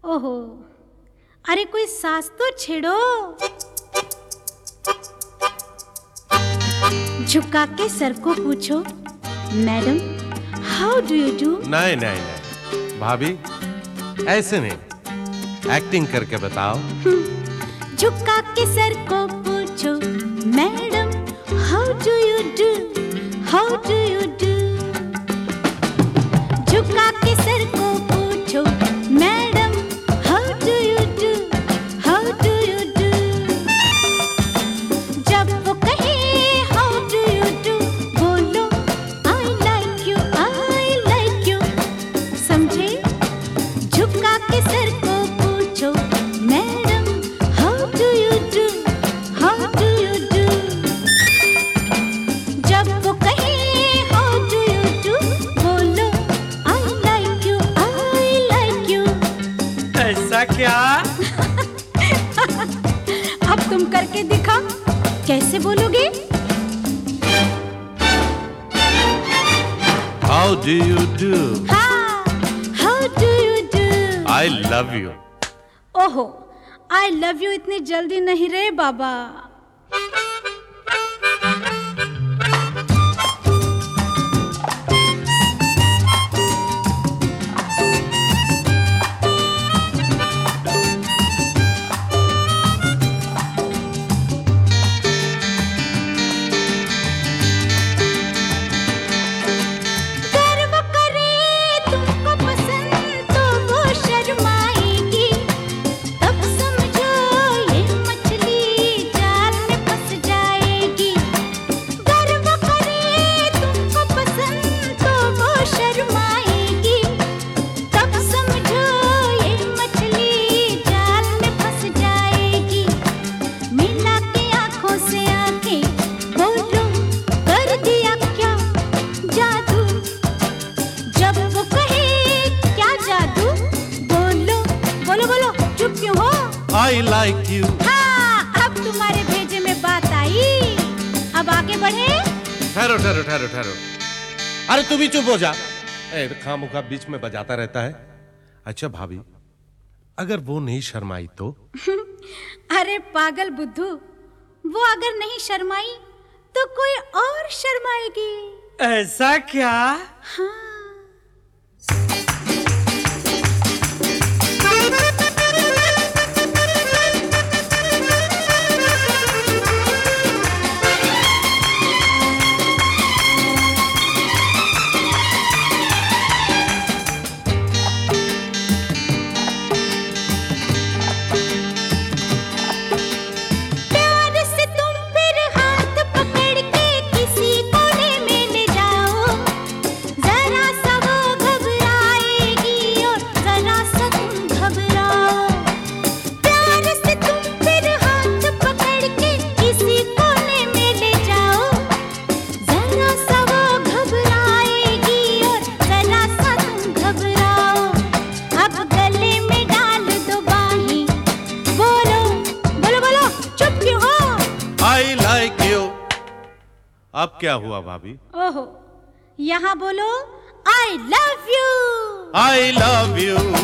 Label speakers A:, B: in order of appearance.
A: ओहो, अरे कोई सास तो छेड़ो। झुका के सर को पूछो, madam how do you do.
B: नहीं नहीं नहीं भाभी, ऐसे नहीं, एक्टिंग करके बताओ।
A: झुका के सर को पूछो, madam how do you do, how do you do. झुका के सर को पूछो, madam how do you do, how do you do. जब वो कहे हाउ डू यू डू, बोलो I like you, I like you. समझे? झुका के सर को पूछो, madam how do you do, how do you do. जब वो कहे हाउ डू यू डू, बोलो I like you, I like you.
C: ऐसा क्या?
A: अब तुम करके दिखा, कैसे बोलोगे?
B: How do you do?
A: हाँ, how do you do.
B: I love you.
A: ओहो, आई लव यू इतनी जल्दी नहीं रे बाबा। गर्व करे तुमको पसंद तो वो शर्माएगी, तब समझो ये मछली जाल में फंस जाएगी। गर्व करे तुमको पसंद तो वो शर्माएगी, तब समझो ये मछली जाल में फंस जाएगी। मिला के आंखों से आंखें, बोलो कर दिया क्या जादू। जब वो कहे क्या जादू, बोलो बोलो बोलो, चुप क्यों हो?
B: I like you.
A: हाँ, अब तुम्हारे भेजे में बात आई। अब आगे बढ़े।
B: ठहरो ठहरो ठहरो ठहरो, अरे तू भी चुप हो जा। खामोखा बीच में बजाता रहता है। अच्छा भाभी, अगर वो नहीं शर्माई तो?
A: अरे पागल बुद्धू, वो अगर नहीं शर्माई तो कोई और शर्माएगी।
C: ऐसा क्या?
A: हाँ। प्यार से तुम फिर हाथ पकड़ के किसी कोने में ले जाओ, जरा सा वो घबराएगी और जरा सा तुम घबराओ। प्यार से तुम फिर हाथ पकड़ के किसी कोने में ले जाओ, जरा सा वो घबराएगी और जरा सा तुम घबराओ। अब गले में डाल दो बाहें, बोलो बोलो बोलो, चुप क्यों हो?
B: I like you. अब क्या हुआ भाभी?
A: ओहो, यहाँ बोलो I love you.
B: I love you.